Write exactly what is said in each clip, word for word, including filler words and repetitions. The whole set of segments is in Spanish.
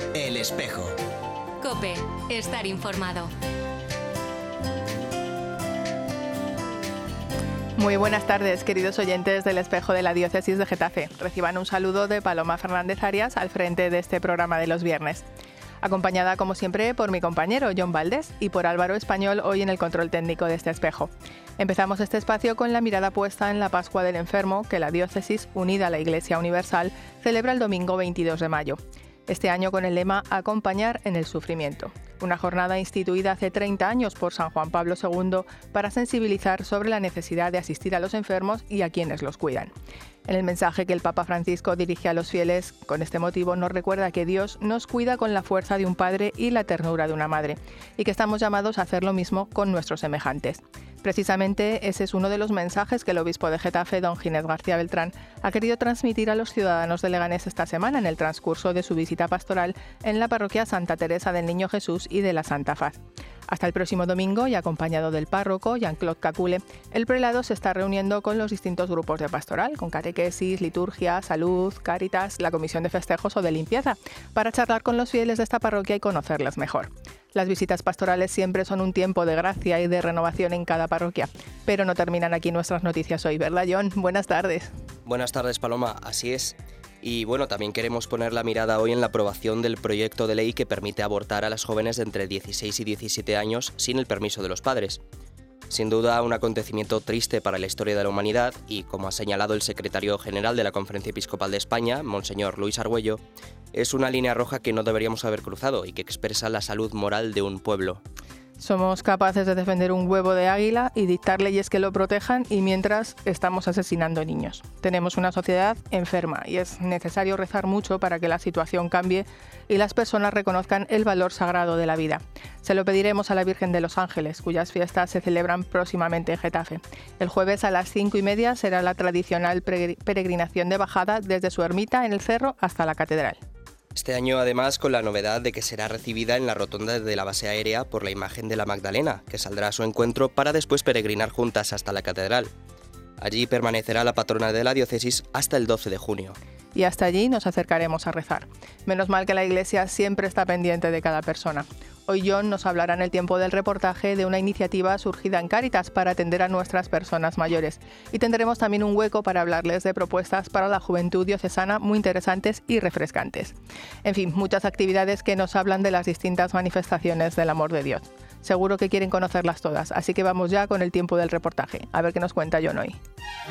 El Espejo. COPE. Estar informado. Muy buenas tardes, queridos oyentes del Espejo de la Diócesis de Getafe. Reciban un saludo de Paloma Fernández Arias al frente de este programa de los viernes. Acompañada, como siempre, por mi compañero John Valdés y por Álvaro Español hoy en el control técnico de este espejo. Empezamos este espacio con la mirada puesta en la Pascua del Enfermo, que la Diócesis, unida a la Iglesia Universal, celebra el domingo veintidós de mayo. Este año con el lema Acompañar en el sufrimiento. Una jornada instituida hace treinta años por San Juan Pablo segundo para sensibilizar sobre la necesidad de asistir a los enfermos y a quienes los cuidan. En el mensaje que el Papa Francisco dirige a los fieles, con este motivo nos recuerda que Dios nos cuida con la fuerza de un padre y la ternura de una madre, y que estamos llamados a hacer lo mismo con nuestros semejantes. Precisamente ese es uno de los mensajes que el obispo de Getafe, don Ginés García Beltrán, ha querido transmitir a los ciudadanos de Leganés esta semana en el transcurso de su visita pastoral en la parroquia Santa Teresa del Niño Jesús y de la Santa Faz. Hasta el próximo domingo, y acompañado del párroco, Jean-Claude Cacule, el prelado se está reuniendo con los distintos grupos de pastoral, con catequesis, liturgia, salud, cáritas, la comisión de festejos o de limpieza, para charlar con los fieles de esta parroquia y conocerles mejor. Las visitas pastorales siempre son un tiempo de gracia y de renovación en cada parroquia, pero no terminan aquí nuestras noticias hoy, ¿verdad, John? Buenas tardes. Buenas tardes, Paloma, así es. Y bueno, también queremos poner la mirada hoy en la aprobación del proyecto de ley que permite abortar a las jóvenes de entre dieciséis y diecisiete años sin el permiso de los padres. Sin duda, un acontecimiento triste para la historia de la humanidad y, como ha señalado el secretario general de la Conferencia Episcopal de España, Monseñor Luis Argüello, es una línea roja que no deberíamos haber cruzado y que expresa la salud moral de un pueblo. Somos capaces de defender un huevo de águila y dictar leyes que lo protejan, y mientras estamos asesinando niños. Tenemos una sociedad enferma y es necesario rezar mucho para que la situación cambie y las personas reconozcan el valor sagrado de la vida. Se lo pediremos a la Virgen de los Ángeles, cuyas fiestas se celebran próximamente en Getafe. El jueves a las cinco y media será la tradicional peregrinación de bajada desde su ermita en el cerro hasta la catedral. Este año, además, con la novedad de que será recibida en la rotonda de la base aérea por la imagen de la Magdalena, que saldrá a su encuentro para después peregrinar juntas hasta la catedral. Allí permanecerá la patrona de la diócesis hasta el doce de junio. Y hasta allí nos acercaremos a rezar. Menos mal que la Iglesia siempre está pendiente de cada persona. Hoy John nos hablará en el tiempo del reportaje de una iniciativa surgida en Cáritas para atender a nuestras personas mayores. Y tendremos también un hueco para hablarles de propuestas para la juventud diocesana muy interesantes y refrescantes. En fin, muchas actividades que nos hablan de las distintas manifestaciones del amor de Dios. Seguro que quieren conocerlas todas, así que vamos ya con el tiempo del reportaje. A ver qué nos cuenta John hoy.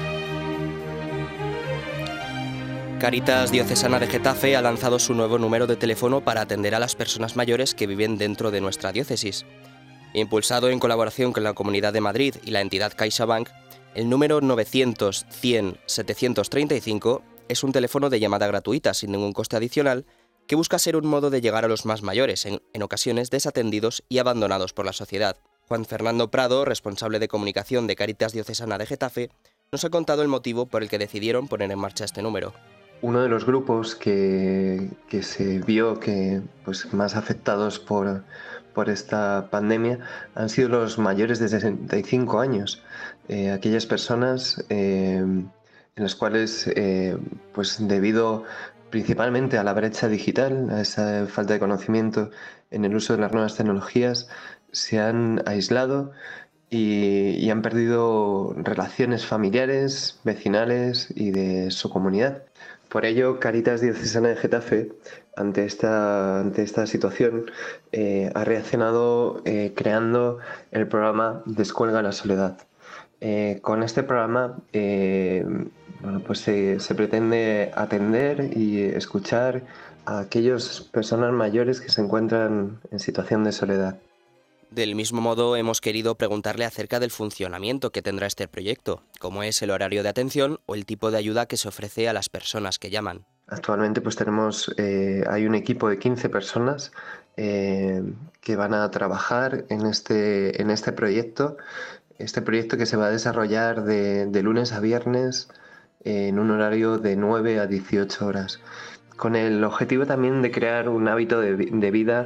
Cáritas Diocesana de Getafe ha lanzado su nuevo número de teléfono para atender a las personas mayores que viven dentro de nuestra diócesis. Impulsado en colaboración con la Comunidad de Madrid y la entidad CaixaBank, el número novecientos cien setecientos treinta y cinco es un teléfono de llamada gratuita sin ningún coste adicional que busca ser un modo de llegar a los más mayores, en, en ocasiones desatendidos y abandonados por la sociedad. Juan Fernando Prado, responsable de comunicación de Cáritas Diocesana de Getafe, nos ha contado el motivo por el que decidieron poner en marcha este número. Uno de los grupos que, que se vio que pues, más afectados por, por esta pandemia han sido los mayores de sesenta y cinco años, eh, aquellas personas eh, en las cuales, eh, pues debido principalmente a la brecha digital, a esa falta de conocimiento en el uso de las nuevas tecnologías, se han aislado y, y han perdido relaciones familiares, vecinales y de su comunidad. Por ello, Cáritas Diocesana de Getafe, ante esta, ante esta situación, eh, ha reaccionado eh, creando el programa Descuelga la Soledad. Eh, con este programa eh, bueno, pues se, se pretende atender y escuchar a aquellas personas mayores que se encuentran en situación de soledad. Del mismo modo, hemos querido preguntarle acerca del funcionamiento que tendrá este proyecto, cómo es el horario de atención o el tipo de ayuda que se ofrece a las personas que llaman. Actualmente pues tenemos, eh, hay un equipo de quince personas eh, que van a trabajar en este, en este proyecto, este proyecto que se va a desarrollar de, de lunes a viernes eh, en un horario de nueve a dieciocho horas. Con el objetivo también de crear un hábito de, de vida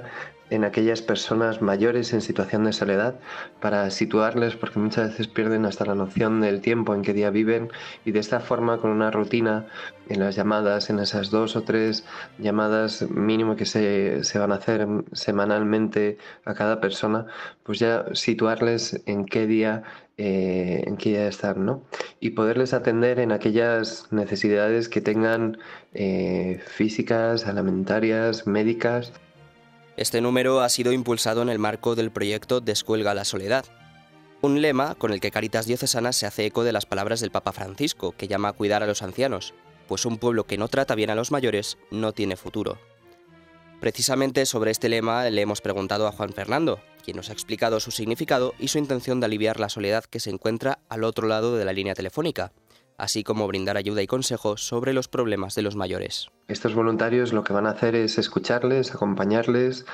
en aquellas personas mayores en situación de soledad para situarles, porque muchas veces pierden hasta la noción del tiempo en qué día viven, y de esta forma, con una rutina en las llamadas, en esas dos o tres llamadas mínimo que se, se van a hacer semanalmente a cada persona, pues ya situarles en qué día eh, en qué día están, ¿no? Y poderles atender en aquellas necesidades que tengan eh, físicas, alimentarias, médicas. Este número ha sido impulsado en el marco del proyecto Descuelga la soledad, un lema con el que Cáritas Diocesana se hace eco de las palabras del Papa Francisco, que llama a cuidar a los ancianos, pues un pueblo que no trata bien a los mayores no tiene futuro. Precisamente sobre este lema le hemos preguntado a Juan Fernando, quien nos ha explicado su significado y su intención de aliviar la soledad que se encuentra al otro lado de la línea telefónica, así como brindar ayuda y consejos sobre los problemas de los mayores. Estos voluntarios lo que van a hacer es escucharles, acompañarles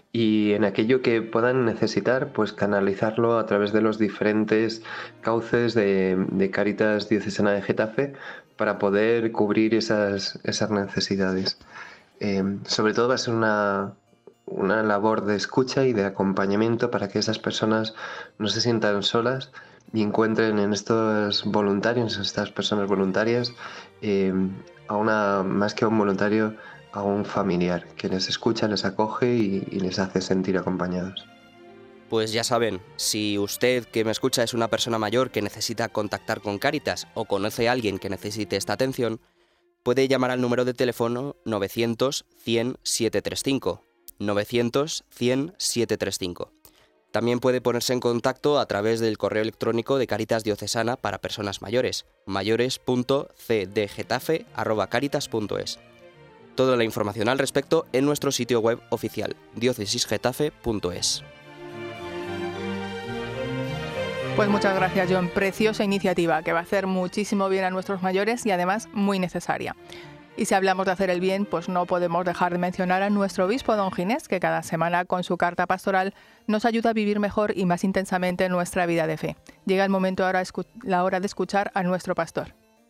y en aquello que puedan necesitar, pues canalizarlo a través de los diferentes cauces de, de Cáritas Diocesana de Getafe para poder cubrir esas, esas necesidades. Eh, sobre todo va a ser una, una labor de escucha y de acompañamiento para que esas personas no se sientan solas y encuentren en estos voluntarios, en estas personas voluntarias, eh, a una, más que a un voluntario, a un familiar que les escucha, les acoge y, y les hace sentir acompañados. Pues ya saben, si usted que me escucha es una persona mayor que necesita contactar con Cáritas o conoce a alguien que necesite esta atención, puede llamar al número de teléfono novecientos cien setecientos treinta y cinco, novecientos cien setecientos treinta y cinco. También puede ponerse en contacto a través del correo electrónico de Cáritas Diocesana para personas mayores, mayores punto c d getafe arroba cáritas punto es. Toda la información al respecto en nuestro sitio web oficial, diócesis getafe punto es. Pues muchas gracias, John. Preciosa iniciativa que va a hacer muchísimo bien a nuestros mayores y además muy necesaria. Y si hablamos de hacer el bien, pues no podemos dejar de mencionar a nuestro obispo, don Ginés, que cada semana con su carta pastoral nos ayuda a vivir mejor y más intensamente nuestra vida de fe. Llega el momento ahora, la hora de escuchar a nuestro pastor.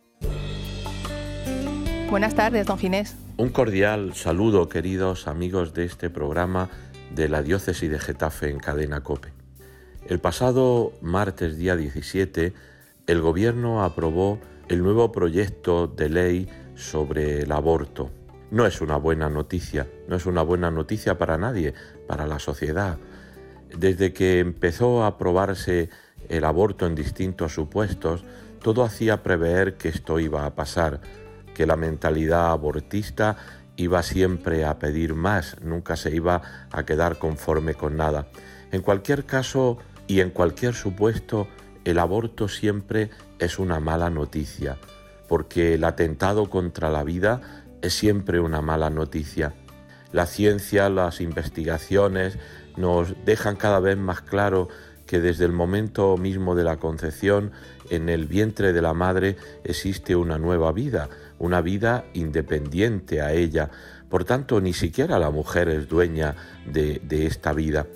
Buenas tardes, don Ginés. Un cordial saludo, queridos amigos de este programa de la Diócesis de Getafe en Cadena COPE. El pasado martes día diecisiete, el Gobierno aprobó el nuevo proyecto de ley sobre el aborto. No es una buena noticia, no es una buena noticia para nadie, para la sociedad. Desde que empezó a aprobarse el aborto en distintos supuestos, todo hacía prever que esto iba a pasar, que la mentalidad abortista iba siempre a pedir más, nunca se iba a quedar conforme con nada. En cualquier caso y en cualquier supuesto, el aborto siempre es una mala noticia, porque el atentado contra la vida es siempre una mala noticia. La ciencia, las investigaciones nos dejan cada vez más claro que desde el momento mismo de la concepción, en el vientre de la madre existe una nueva vida, una vida independiente a ella. Por tanto, ni siquiera la mujer es dueña de, de esta vida.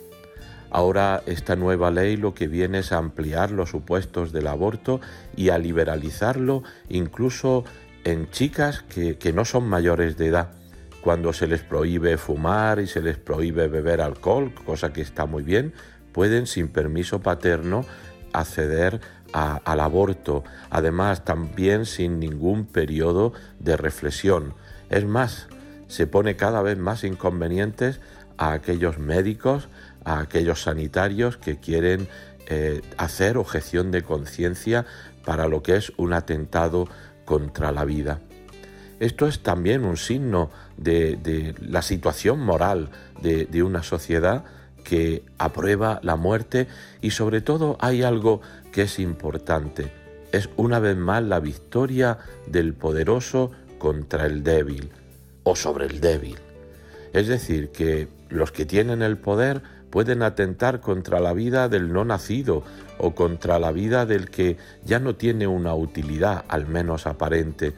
Ahora esta nueva ley lo que viene es a ampliar los supuestos del aborto y a liberalizarlo incluso en chicas que, que no son mayores de edad. Cuando se les prohíbe fumar y se les prohíbe beber alcohol, cosa que está muy bien, pueden sin permiso paterno acceder a, al aborto, además también sin ningún periodo de reflexión. Es más, se pone cada vez más inconvenientes a aquellos médicos, a aquellos sanitarios que quieren eh, hacer objeción de conciencia para lo que es un atentado contra la vida. Esto es también un signo de, de la situación moral de, de una sociedad que aprueba la muerte y sobre todo hay algo que es importante. Es una vez más la victoria del poderoso contra el débil o sobre el débil. Es decir, que los que tienen el poder pueden atentar contra la vida del no nacido o contra la vida del que ya no tiene una utilidad, al menos aparente.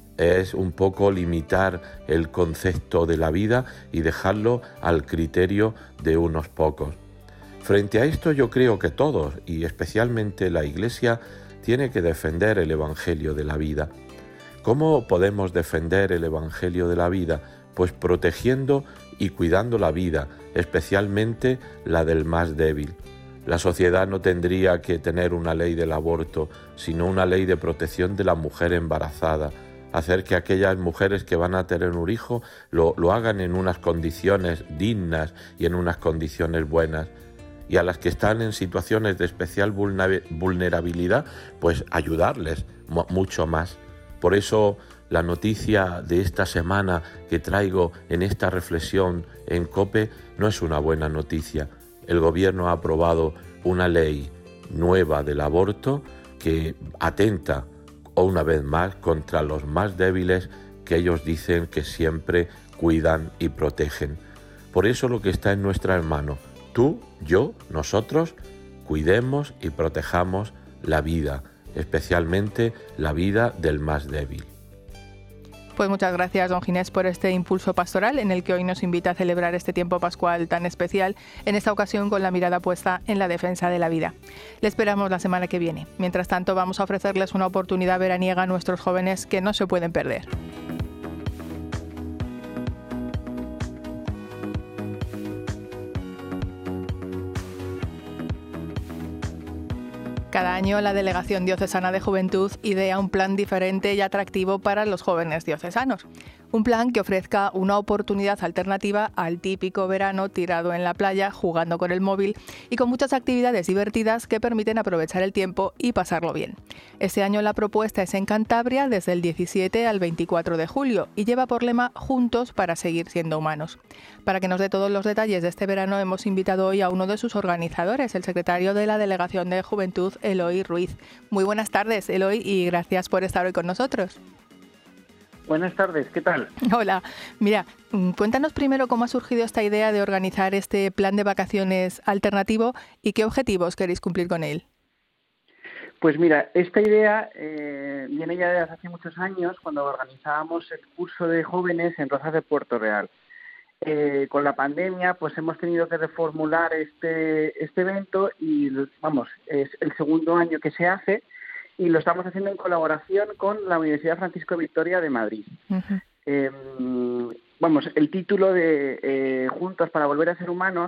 Es un poco limitar el concepto de la vida y dejarlo al criterio de unos pocos. Frente a esto yo creo que todos, y especialmente la Iglesia, tiene que defender el Evangelio de la vida. ¿Cómo podemos defender el Evangelio de la vida? Pues protegiendo y cuidando la vida, especialmente la del más débil. La sociedad no tendría que tener una ley del aborto, sino una ley de protección de la mujer embarazada, hacer que aquellas mujeres que van a tener un hijo lo, lo hagan en unas condiciones dignas y en unas condiciones buenas. Y a las que están en situaciones de especial vulnerabilidad, pues ayudarles mucho más. Por eso la noticia de esta semana que traigo en esta reflexión en COPE no es una buena noticia. El gobierno ha aprobado una ley nueva del aborto que atenta una vez más contra los más débiles que ellos dicen que siempre cuidan y protegen. Por eso lo que está en nuestras manos, tú, yo, nosotros, cuidemos y protejamos la vida, especialmente la vida del más débil. Pues muchas gracias, don Ginés, por este impulso pastoral en el que hoy nos invita a celebrar este tiempo pascual tan especial, en esta ocasión con la mirada puesta en la defensa de la vida. Le esperamos la semana que viene. Mientras tanto, vamos a ofrecerles una oportunidad veraniega a nuestros jóvenes que no se pueden perder. Cada año la Delegación Diocesana de Juventud idea un plan diferente y atractivo para los jóvenes diocesanos. Un plan que ofrezca una oportunidad alternativa al típico verano tirado en la playa, jugando con el móvil y con muchas actividades divertidas que permiten aprovechar el tiempo y pasarlo bien. Este año la propuesta es en Cantabria desde el diecisiete al veinticuatro de julio y lleva por lema Juntos para seguir siendo humanos. Para que nos dé todos los detalles de este verano hemos invitado hoy a uno de sus organizadores, el secretario de la Delegación de Juventud, Eloy Ruiz. Muy buenas tardes, Eloy, y gracias por estar hoy con nosotros. Buenas tardes, ¿qué tal? Hola, mira, cuéntanos primero cómo ha surgido esta idea de organizar este plan de vacaciones alternativo y qué objetivos queréis cumplir con él. Pues mira, esta idea eh, viene ya desde hace muchos años cuando organizábamos el curso de jóvenes en Rozas de Puerto Real. Eh, con la pandemia pues hemos tenido que reformular este, este evento y vamos, es el segundo año que se hace y lo estamos haciendo en colaboración con la Universidad Francisco de Vitoria de Madrid. Uh-huh. Eh, vamos, el título de eh, Juntos para volver a ser humanos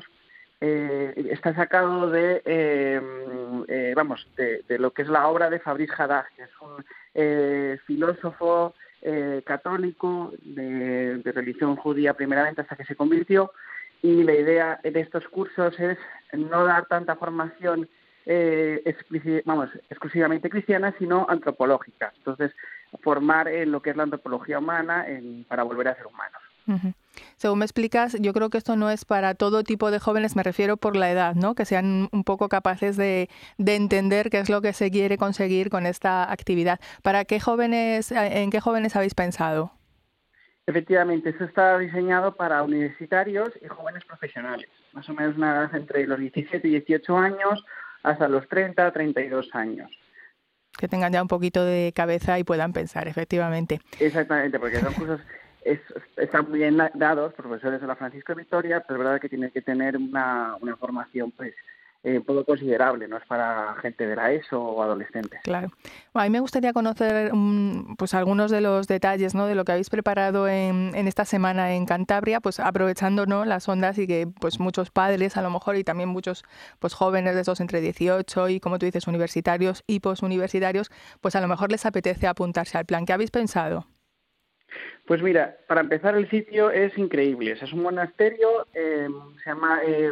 eh, está sacado de, eh, eh, vamos, de, de lo que es la obra de Fabrice Haddad, que es un eh, filósofo eh, católico de, de religión judía primeramente hasta que se convirtió, y la idea de estos cursos es no dar tanta formación Eh, explici- vamos, exclusivamente cristiana, sino antropológica. Entonces, formar en lo que es la antropología humana en, para volver a ser humanos. Uh-huh. Según me explicas, yo creo que esto no es para todo tipo de jóvenes, me refiero por la edad, ¿no? Que sean un poco capaces de, de entender qué es lo que se quiere conseguir con esta actividad. ¿Para qué jóvenes, en qué jóvenes habéis pensado? Efectivamente, esto está diseñado para universitarios y jóvenes profesionales, más o menos una edad entre los diecisiete y dieciocho años, hasta los treinta, treinta y dos años. Que tengan ya un poquito de cabeza y puedan pensar, efectivamente. Exactamente, porque son cursos, es, están muy bien dados por profesores de la Francisco de Vitoria, pero es verdad que tienen que tener una, una formación pues eh, un poco considerable, no es para gente de la ESO o adolescentes. Claro. Bueno, a mí me gustaría conocer um, pues algunos de los detalles, ¿no?, de lo que habéis preparado en, en esta semana en Cantabria, pues aprovechando, ¿no?, las ondas y que pues muchos padres a lo mejor y también muchos pues jóvenes de esos entre dieciocho y, como tú dices, universitarios y posuniversitarios, pues a lo mejor les apetece apuntarse al plan. ¿Qué habéis pensado? Pues mira, para empezar el sitio es increíble. Es un monasterio, eh, se llama eh,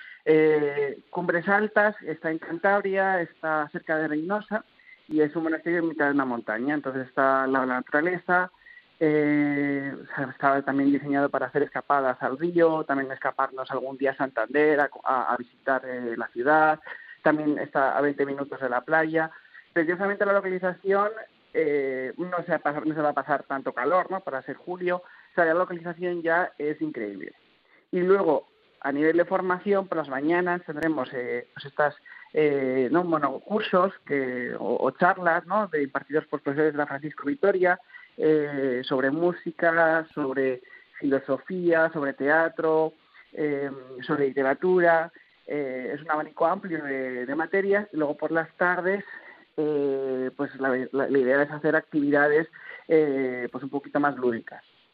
eh, Cumbres Altas, está en Cantabria, está cerca de Reynosa y es un monasterio en mitad de una montaña. Entonces está la naturaleza, eh, está también diseñado para hacer escapadas al río, también escaparnos algún día a Santander, a, a, a visitar eh, la ciudad. También está a veinte minutos de la playa. Precisamente la localización Eh, no, se va a pasar, no se va a pasar tanto calor, ¿no?, para ser julio. O sea, la localización ya es increíble. Y luego, a nivel de formación, por las mañanas tendremos eh, pues estas eh, ¿no? bueno, cursos que, o, o charlas, ¿no?, de impartidos por profesores de la Francisco Vitoria eh, sobre música, sobre filosofía, sobre teatro, eh, sobre literatura. Eh, es un abanico amplio de, de materias. Y luego por las tardes Eh, pues la, la, la idea es hacer actividades eh, pues un poquito más lúdicas.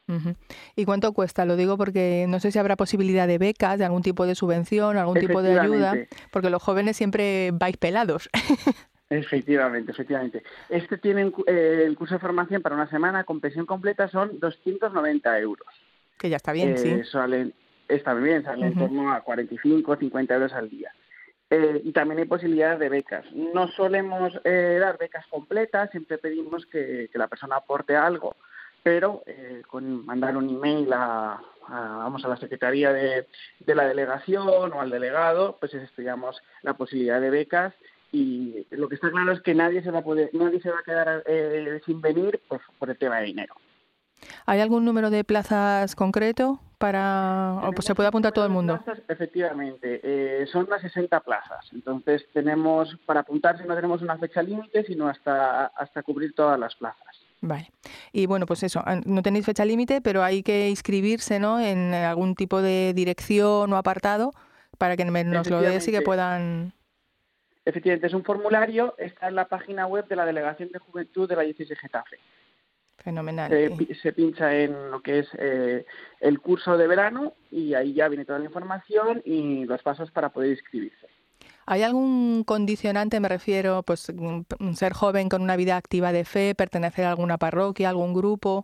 Uh-huh. ¿Y cuánto cuesta? Lo digo porque no sé si habrá posibilidad de becas, de algún tipo de subvención, algún tipo de ayuda, porque los jóvenes siempre vais pelados. Efectivamente, efectivamente. Este tiene eh, el curso de formación para una semana con pensión completa son doscientos noventa euros. Que ya está bien, eh, sí. Salen, está bien, sale uh-huh. en torno a cuarenta y cinco, cincuenta euros al día. Eh, y también hay posibilidades de becas. No solemos eh, dar becas completas, siempre pedimos que, que la persona aporte algo, pero eh, con mandar un email a, a, vamos, a la Secretaría de, de la Delegación o al delegado, pues estudiamos la posibilidad de becas. Y lo que está claro es que nadie se va a poder, nadie se va a quedar eh, sin venir pues, por el tema de dinero. ¿Hay algún número de plazas concreto para o pues se puede apuntar todo el mundo? Plazas, efectivamente, eh, son las sesenta plazas. Entonces tenemos para apuntarse no tenemos una fecha límite, sino hasta hasta cubrir todas las plazas. Vale. Y bueno, pues eso, no tenéis fecha límite, pero hay que inscribirse, ¿no? En algún tipo de dirección o apartado para que nos lo des y que puedan. Efectivamente, es un formulario, está en la página web de la Delegación de Juventud de la Diócesis de Getafe. Fenomenal. Se, se pincha en lo que es eh, el curso de verano y ahí ya viene toda la información y los pasos para poder inscribirse. ¿Hay algún condicionante, me refiero, pues ser joven con una vida activa de fe, pertenecer a alguna parroquia, algún grupo?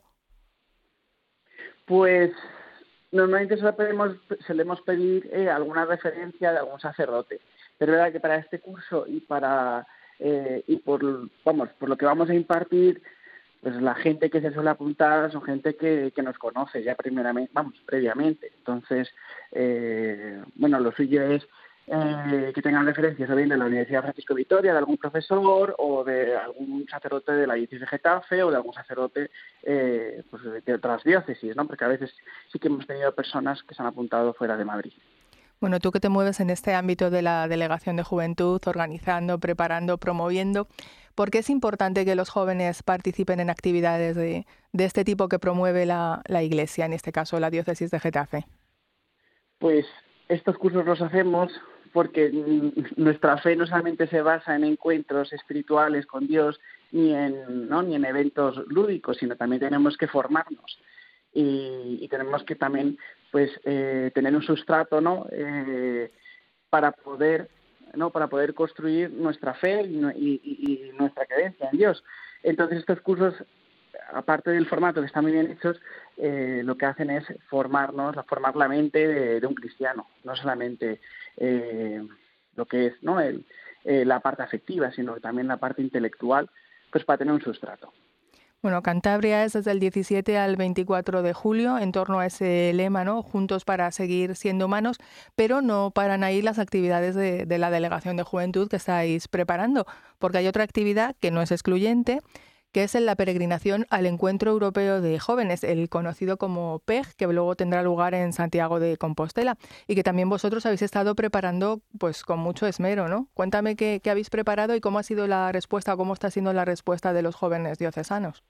Pues normalmente solemos, solemos pedir eh, alguna referencia de algún sacerdote. Pero es verdad que para este curso y para eh, y por vamos por lo que vamos a impartir, pues la gente que se suele apuntar son gente que, que nos conoce ya primeramente, vamos, previamente. Entonces, eh, bueno, lo suyo es eh, que tengan referencias o bien de la Universidad Francisco de Vitoria, de algún profesor o de algún sacerdote de la diócesis de Getafe o de algún sacerdote eh, pues de otras diócesis, ¿no? Porque a veces sí que hemos tenido personas que se han apuntado fuera de Madrid. Bueno, tú que te mueves en este ámbito de la Delegación de Juventud, organizando, preparando, promoviendo, ¿por qué es importante que los jóvenes participen en actividades de, de este tipo que promueve la, la Iglesia, en este caso la Diócesis de Getafe? Pues estos cursos los hacemos porque nuestra fe no solamente se basa en encuentros espirituales con Dios ni en, ¿no? ni en eventos lúdicos, sino también tenemos que formarnos. Y, y tenemos que también pues eh, tener un sustrato, ¿no? Eh, para poder no para poder construir nuestra fe y, y, y nuestra creencia en Dios. Entonces estos cursos, aparte del formato que están muy bien hechos, eh, lo que hacen es formarnos, formar la mente de, de un cristiano, no solamente eh, lo que es no el, eh, la parte afectiva, sino también la parte intelectual, pues para tener un sustrato. Bueno, Cantabria es desde el diecisiete al veinticuatro de julio, en torno a ese lema, ¿no? Juntos para seguir siendo humanos, pero no paran ahí las actividades de, de la Delegación de Juventud que estáis preparando, porque hay otra actividad que no es excluyente, que es en la peregrinación al Encuentro Europeo de Jóvenes, el conocido como P E G, que luego tendrá lugar en Santiago de Compostela, y que también vosotros habéis estado preparando pues con mucho esmero, ¿no? Cuéntame qué, qué habéis preparado y cómo ha sido la respuesta, o cómo está siendo la respuesta de los jóvenes diocesanos.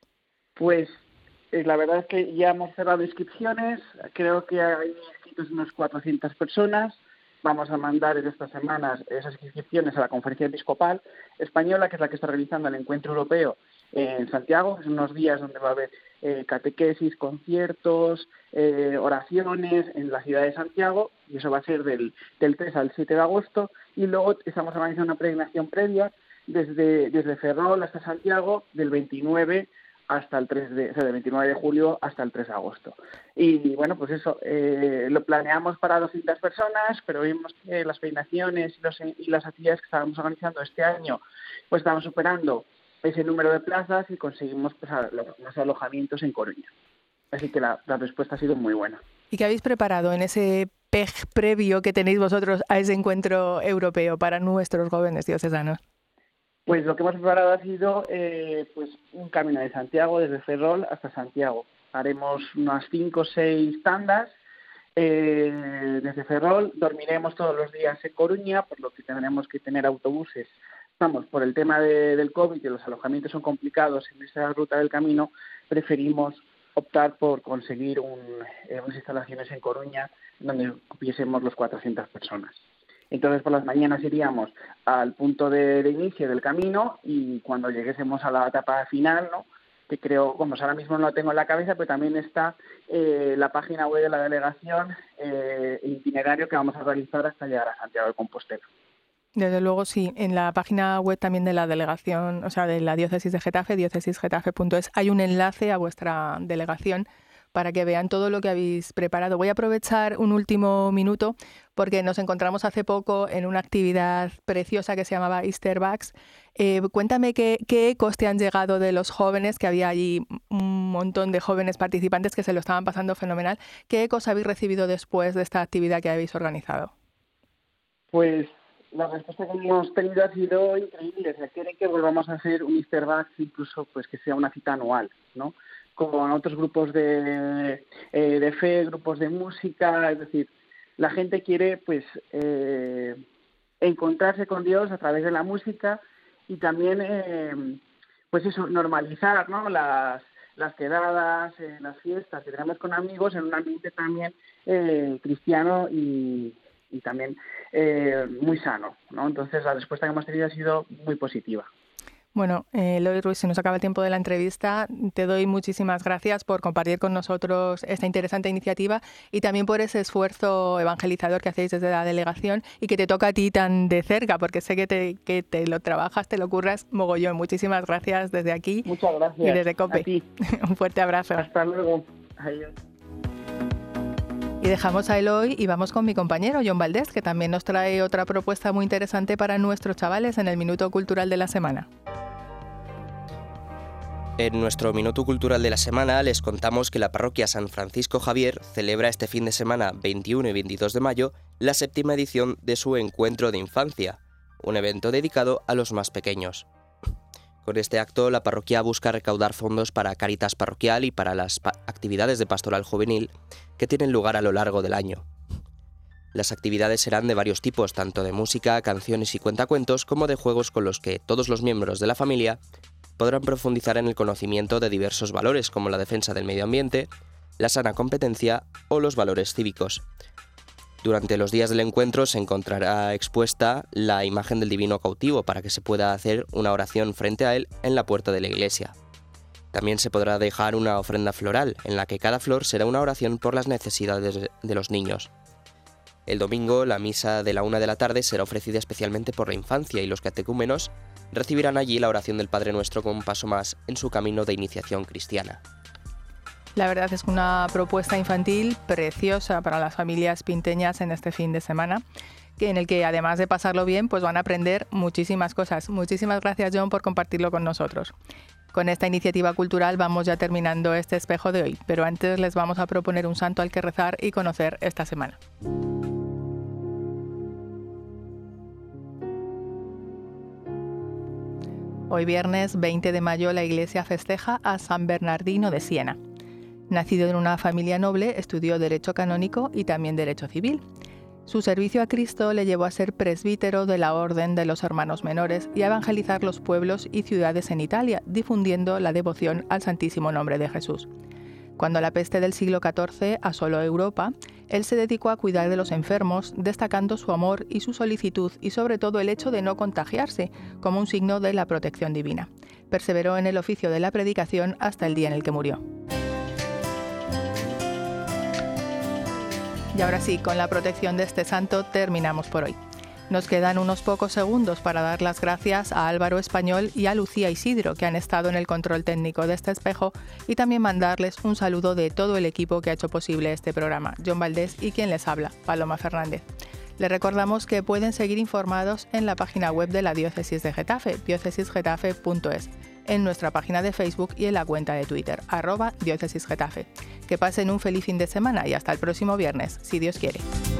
Pues eh, la verdad es que ya hemos cerrado inscripciones, creo que hay inscritos unas cuatrocientas personas. Vamos a mandar en estas semanas esas inscripciones a la Conferencia Episcopal Española, que es la que está realizando el Encuentro Europeo en Santiago. Es unos días donde va a haber eh, catequesis, conciertos, eh, oraciones en la ciudad de Santiago, y eso va a ser del, del tres al siete de agosto. Y luego estamos organizando una peregrinación previa desde, desde Ferrol hasta Santiago, del veintinueve hasta el tres de, o sea, del veintinueve de julio hasta el tres de agosto. Y bueno, pues eso, eh, lo planeamos para doscientas personas, pero vimos que las peregrinaciones y, los, y las actividades que estábamos organizando este año, pues estábamos superando ese número de plazas y conseguimos pues, los alojamientos en Coruña. Así que la, la respuesta ha sido muy buena. ¿Y qué habéis preparado en ese P E G previo que tenéis vosotros a ese encuentro europeo para nuestros jóvenes diocesanos? Pues lo que hemos preparado ha sido eh, pues un camino de Santiago, desde Ferrol hasta Santiago. Haremos unas cinco o seis tandas eh, desde Ferrol. Dormiremos todos los días en Coruña, por lo que tendremos que tener autobuses. Vamos, por el tema de, del COVID y los alojamientos son complicados en esa ruta del camino, preferimos optar por conseguir un, eh, unas instalaciones en Coruña donde cupiésemos los cuatrocientas personas. Entonces, por las mañanas iríamos al punto de, de inicio del camino y cuando lleguésemos a la etapa final, ¿no?, que creo, vamos, ahora mismo no lo tengo en la cabeza, pero también está eh, la página web de la delegación, eh, el itinerario que vamos a realizar hasta llegar a Santiago de Compostela. Desde luego, sí. En la página web también de la delegación, o sea, de la diócesis de Getafe, diócesis getafe punto es, hay un enlace a vuestra delegación para que vean todo lo que habéis preparado. Voy a aprovechar un último minuto porque nos encontramos hace poco en una actividad preciosa que se llamaba Easter Bags. Eh, cuéntame qué, qué ecos te han llegado de los jóvenes, que había allí un montón de jóvenes participantes que se lo estaban pasando fenomenal. ¿Qué ecos habéis recibido después de esta actividad que habéis organizado? Pues la respuesta que hemos tenido ha sido increíble. O sea, quieren que volvamos a hacer un Easter Bags, incluso pues que sea una cita anual, ¿no? Con otros grupos de, eh, de fe, grupos de música, es decir, la gente quiere pues eh, encontrarse con Dios a través de la música y también eh, pues eso, normalizar, ¿no? las, las quedadas, eh, las fiestas que tenemos con amigos en un ambiente también eh, cristiano y, y también eh, muy sano, ¿no? Entonces la respuesta que hemos tenido ha sido muy positiva. Bueno, eh, Eloy Ruiz, se nos acaba el tiempo de la entrevista. Te doy muchísimas gracias por compartir con nosotros esta interesante iniciativa y también por ese esfuerzo evangelizador que hacéis desde la delegación y que te toca a ti tan de cerca, porque sé que te, que te lo trabajas, te lo curras mogollón. Muchísimas gracias desde aquí. Muchas gracias. Y desde COPE. A ti. Un fuerte abrazo. Hasta luego. Adiós. Y dejamos a Eloy y vamos con mi compañero John Valdés, que también nos trae otra propuesta muy interesante para nuestros chavales en el Minuto Cultural de la Semana. En nuestro Minuto Cultural de la Semana les contamos que la parroquia San Francisco Javier celebra este fin de semana veintiuno y veintidós de mayo la séptima edición de su Encuentro de Infancia, un evento dedicado a los más pequeños. Con este acto, la parroquia busca recaudar fondos para Cáritas Parroquial y para las pa- actividades de pastoral juvenil que tienen lugar a lo largo del año. Las actividades serán de varios tipos, tanto de música, canciones y cuentacuentos, como de juegos con los que todos los miembros de la familia podrán profundizar en el conocimiento de diversos valores como la defensa del medio ambiente, la sana competencia o los valores cívicos. Durante los días del encuentro se encontrará expuesta la imagen del Divino Cautivo para que se pueda hacer una oración frente a él en la puerta de la iglesia. También se podrá dejar una ofrenda floral, en la que cada flor será una oración por las necesidades de los niños. El domingo, la misa de la una de la tarde será ofrecida especialmente por la infancia y los catecúmenos recibirán allí la oración del Padre Nuestro como un paso más en su camino de iniciación cristiana. La verdad es una propuesta infantil preciosa para las familias pinteñas en este fin de semana, que en el que además de pasarlo bien, pues van a aprender muchísimas cosas. Muchísimas gracias, John, por compartirlo con nosotros. Con esta iniciativa cultural vamos ya terminando este espejo de hoy, pero antes les vamos a proponer un santo al que rezar y conocer esta semana. Hoy viernes veinte de mayo la Iglesia festeja a San Bernardino de Siena. Nacido en una familia noble, estudió Derecho Canónico y también Derecho Civil. Su servicio a Cristo le llevó a ser presbítero de la Orden de los Hermanos Menores y a evangelizar los pueblos y ciudades en Italia, difundiendo la devoción al Santísimo Nombre de Jesús. Cuando la peste del siglo catorce asoló Europa, él se dedicó a cuidar de los enfermos, destacando su amor y su solicitud y sobre todo el hecho de no contagiarse, como un signo de la protección divina. Perseveró en el oficio de la predicación hasta el día en el que murió. Y ahora sí, con la protección de este santo terminamos por hoy. Nos quedan unos pocos segundos para dar las gracias a Álvaro Español y a Lucía Isidro, que han estado en el control técnico de este espejo, y también mandarles un saludo de todo el equipo que ha hecho posible este programa, John Valdés y quien les habla, Paloma Fernández. Les recordamos que pueden seguir informados en la página web de la Diócesis de Getafe, diócesis getafe punto es, en nuestra página de Facebook y en la cuenta de Twitter, arroba Diócesis Getafe. Que pasen un feliz fin de semana y hasta el próximo viernes, si Dios quiere.